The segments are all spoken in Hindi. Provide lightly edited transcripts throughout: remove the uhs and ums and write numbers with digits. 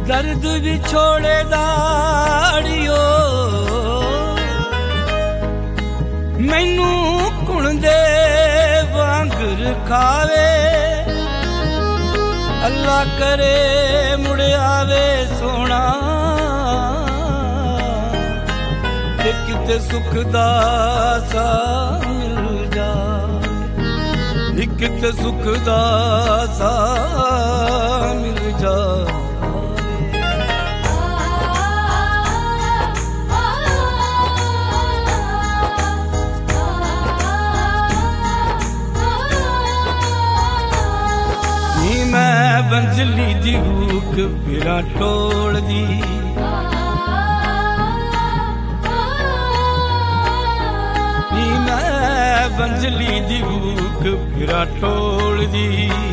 दर्द भी छोड़े दाड़ियो मैनू कुण दे वांगर खावे अल्लाह करे मुड़ आवे सोना ते किते सुख दा सा मिल जाए किते सुख दा सा मिल जाए मैं बंजली दी हुक फिरा टोल दी मैं बंजली दी हुक फिरा टोल दी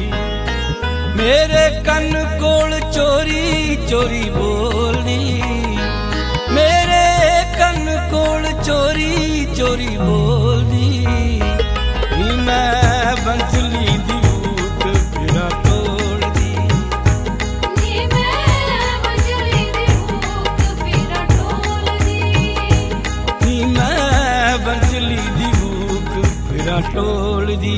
मेरे कन कोल चोरी चोरी बोलदी मेरे कन कोल चोरी चोरी बोलदी मैं बंजली दी टोल दी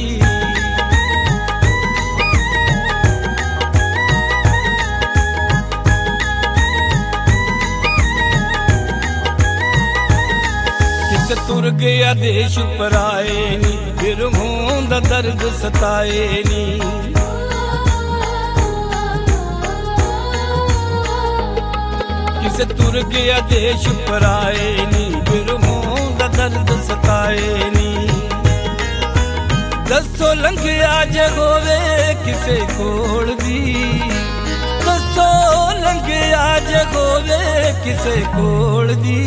किसे तुर गया देश पर आए नी फिर होंदा दर्द सताए नी किसे तुर गया देश पर आए नी फिर होंदा दर्द सताए नी दसो लंघिया जे होवे किसे कोल दी दसो लंघिया जे होवे किसे कोल दी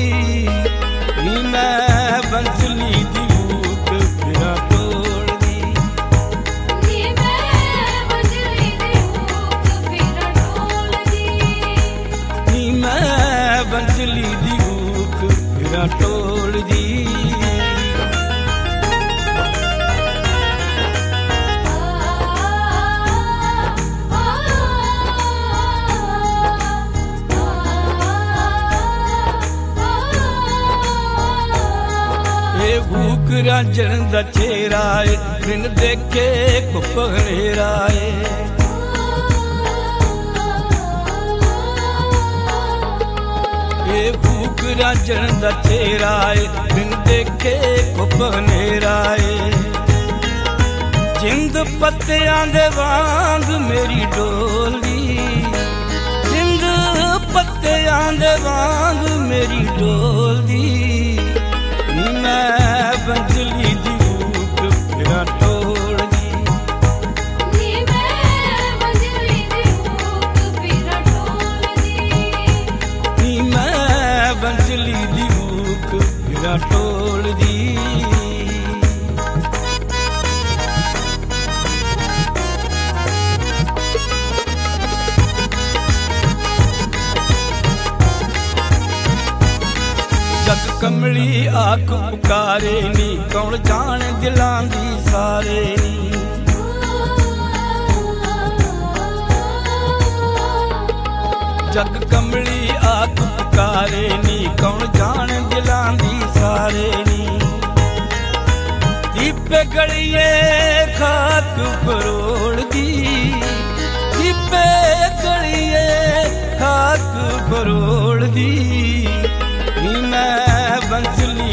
मैं बंजली दी हुक फिरा टोल दी मैं बंजली दी हुक फिरा टोल दी मैं बंजली दी हुक फिरा टोल दी भूख रांझण दा चेहरा है बिन देखे कुपनेरा है भूख रांझण दा चेहरा है बिन देखे कुपनेरा है जिंद पत्तियां दे वांग मेरी डोली जिंद पत्तियां दे वांग मेरी डोली मैं बंजली दी हुक फिरा टोल दी मैं बंजली दी हुक फिरा टोल दी मैं बंजली दी हुक फिरा टोल दी जग कमली आख पुकारे नी कौन जाने दिलां दी सारे नी जग कमली आख पुकारे नी कौन जाने दिलां दी सारे नी दीपे गलिए खाक फरोड़ दी दीपे गलिए खाक फरोड़ दी मैं बंजली